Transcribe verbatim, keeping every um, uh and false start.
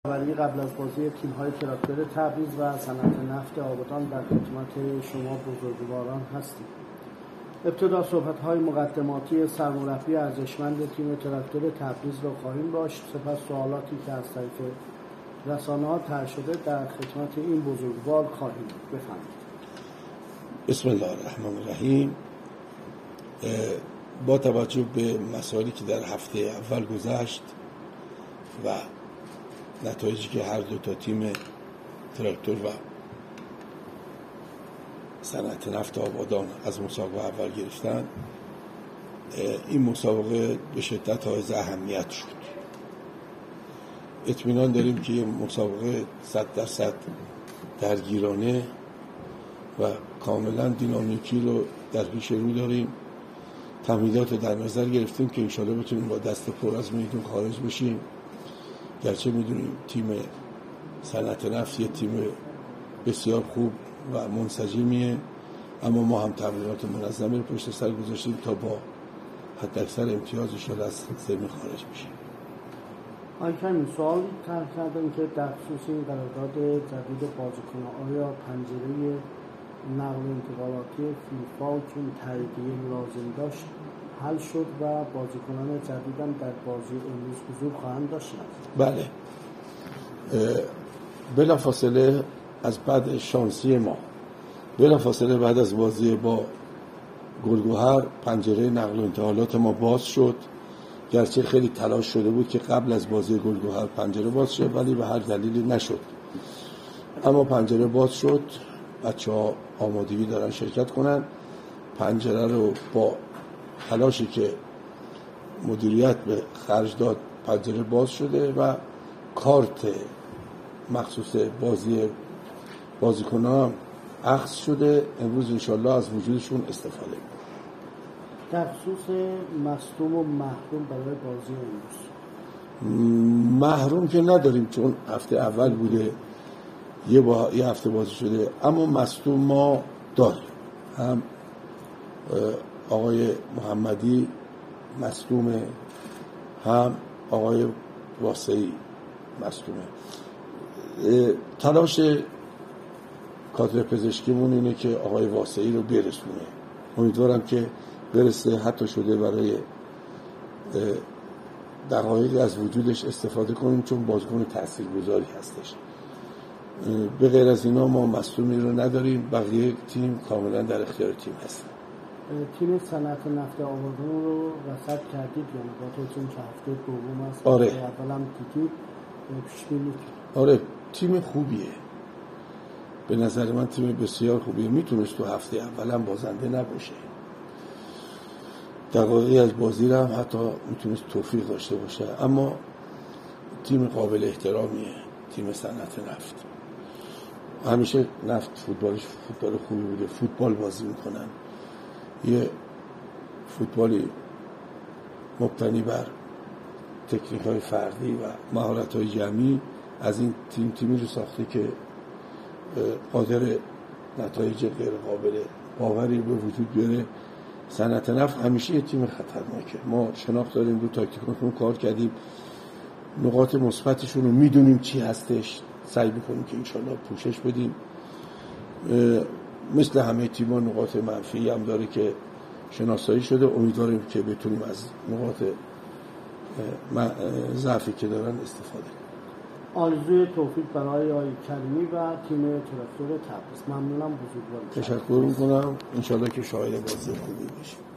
خبری قبل از بازی تیم‌های تراکتور تبریز و صنعت نفت آبادان در خدمت شما بزرگواران هستیم. ابتدا صحبت‌های مقدماتی سرمربی ارزشمند تیم تراکتور تبریز را خواهیم داشت، سپس سوالاتی که از طریق رسانه‌ها طرح شده در خدمت این بزرگوار خواهیم بفرمایید. بسم الله الرحمن الرحیم. با توجه به مسائلی که در هفته اول گذشت و نتایجی که هر دو تا تیم تراکتور و صنعت نفت آبادان از مسابقه اول گرفتن، این مسابقه به شدت حائز اهمیت شد. اطمینان داریم که این مسابقه صد درصد درگیرانه و کاملا دینامیکی رو در پیش رو داریم. تمهیدات رو در نظر گرفتیم که انشالله بتونیم با دست پر از میدون خارج بشیم. گرچه میدونیم تیم صنعت نفت یه تیم بسیار خوب و منسجمیه، اما ما هم تمرینات منظمی رو پشت سر گذاشتیم تا با حداکثر امتیاز انشالله از زمین خارج بشیم. آقای سوال طرح کردن که در خصوص این قرارداد جدید بازیکنان، آیا پنجره نقل و انتقالاتی فیفا که تاییدیه لازم داشت حل شد و بازیکنان جدیدم در بازی امروز حضور خواهند داشت؟ بله، بلافاصله از بعد شانسی ما بلافاصله بعد از بازی با گلگهر پنجره نقل و انتقالات ما باز شد. گرچه خیلی تلاش شده بود که قبل از بازی گلگهر پنجره باز شد، ولی به هر دلیلی نشد. اما پنجره باز شد، بچه‌ها آمادگی دارن شرکت کنن. پنجره رو با تلاشی که مدیریت به خرج داد پنجره باز شده و کارت مخصوص بازی بازیکنان اخذ شده. امروز انشالله از وجودشون استفاده کنیم. در خصوص مصدوم و محروم برای بازی امروز، محروم که نداریم چون هفته اول بوده، یه, با... یه هفته بازی شده، اما مصدوم ما داریم. هم آقای محمدی مصدومه، هم آقای واسعی مصدومه. تلاش کادر پزشکیمون اینه که آقای واسعی رو برسونه. امیدوارم که برسه، حتی شده برای دقایقی از وجودش استفاده کنیم چون بازیکن تاثیرگذاری هستش. به غیر از اینا ما مصدومی رو نداریم. بقیه تیم کاملا در اختیار تیم هستن. تیم صنعت نفت آبادان رو رصد کردید یا نه؟ با تو چون هفته دوم است. آره. اولم دیدید پیش بینی؟ آره، تیم خوبیه. به نظر من تیم بسیار خوبیه. میتونست تو هفته اولم بازنده نباشه. دقایقی از بازی رو هم حتی میتونست توفیق داشته باشه، اما تیم قابل احترامیه تیم صنعت نفت. همیشه نفت فوتبالش فوتبال خوبی بوده، فوتبال بازی میکنن، یه فوتبالی مبتنی بر تکنیک های فردی و مهارت های جمعی. از این تیم تیمی رو ساخته که قادر نتایج غیر قابل باوری به وجود بیاره. صنعت نفت همیشه یه تیم خطرناکه. ما شناخت داریم، رو تاکتیکمون کار کردیم، نقاط مثبتشون رو میدونیم چی هستش، سعی میکنیم که انشالله پوشش بدیم. مثل همه تیم‌ها نقاط منفی هم داره که شناسایی شده. امیدواریم که بتونیم از نقاط ضعفی که دارن استفاده کنیم. آرزوی توفیق برای آقای کریمی و تیم تراکتور تبریز. ممنونم، بزرگوار. تشکر میکنم. انشالله که شاهد بازی خوبی باشیم.